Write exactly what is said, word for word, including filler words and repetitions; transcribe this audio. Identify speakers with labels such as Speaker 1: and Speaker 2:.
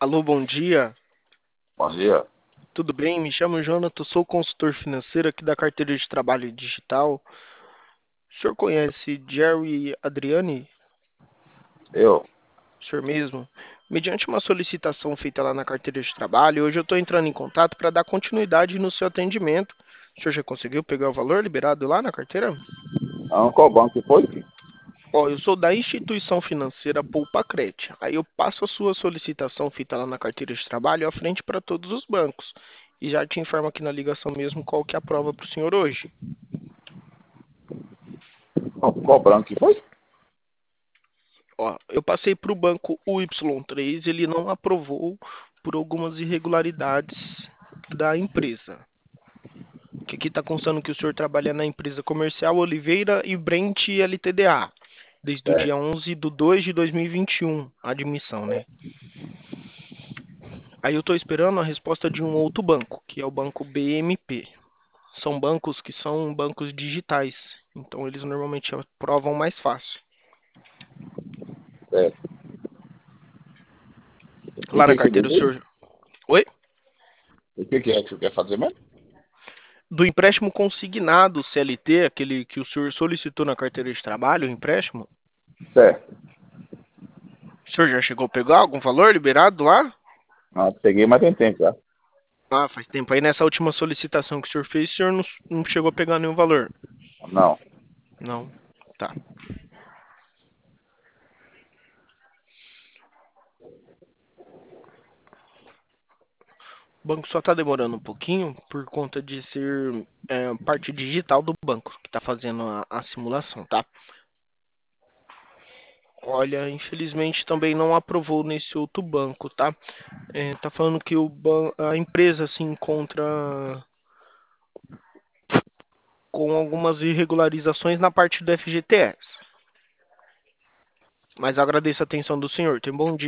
Speaker 1: Alô, bom dia.
Speaker 2: Bom dia.
Speaker 1: Tudo bem? Me chamo Jonathan, sou consultor financeiro aqui da carteira de trabalho digital. O senhor conhece Jerry Adriani?
Speaker 2: Eu?
Speaker 1: O senhor mesmo? Mediante uma solicitação feita lá na carteira de trabalho, hoje eu estou entrando em contato para dar continuidade no seu atendimento. O senhor já conseguiu pegar o valor liberado lá na carteira?
Speaker 2: Ah, qual banco que foi?
Speaker 1: Ó, eu sou da instituição financeira Poupacred. Aí eu passo a sua solicitação feita lá na carteira de trabalho à frente para todos os bancos. E já te informo aqui na ligação mesmo qual que é a prova para o senhor hoje.
Speaker 2: Qual, qual banco que foi?
Speaker 1: Ó, eu passei para o banco U Y três, ele não aprovou por algumas irregularidades da empresa. Que aqui está constando que o senhor trabalha na empresa comercial Oliveira e Brent L T D A, desde o
Speaker 2: É,
Speaker 1: dia onze de dois de dois mil e vinte e um, a admissão, né? Aí eu estou esperando a resposta de um outro banco, que é o banco B M P. São bancos que são bancos digitais, então eles normalmente aprovam mais fácil.
Speaker 2: é. O
Speaker 1: Lá na
Speaker 2: que que
Speaker 1: carteira
Speaker 2: diz
Speaker 1: o
Speaker 2: aí?
Speaker 1: senhor... Oi?
Speaker 2: O que que é que você quer fazer mesmo?
Speaker 1: Do empréstimo consignado C L T, aquele que o senhor solicitou na carteira de trabalho, o empréstimo,
Speaker 2: Certo.
Speaker 1: o senhor já chegou a pegar algum valor liberado lá?
Speaker 2: Ah, peguei, mas tem tempo já.
Speaker 1: Ah, faz tempo. Aí nessa última solicitação que o senhor fez, o senhor não, não chegou a pegar nenhum valor?
Speaker 2: Não.
Speaker 1: Não. Tá. O banco só está demorando um pouquinho por conta de ser é, parte digital do banco que está fazendo a, a simulação, tá? Olha, infelizmente também não aprovou nesse outro banco, tá? É, tá falando que o ban a empresa se encontra com algumas irregularizações na parte do F G T S. Mas agradeço a atenção do senhor. Tenha um bom dia.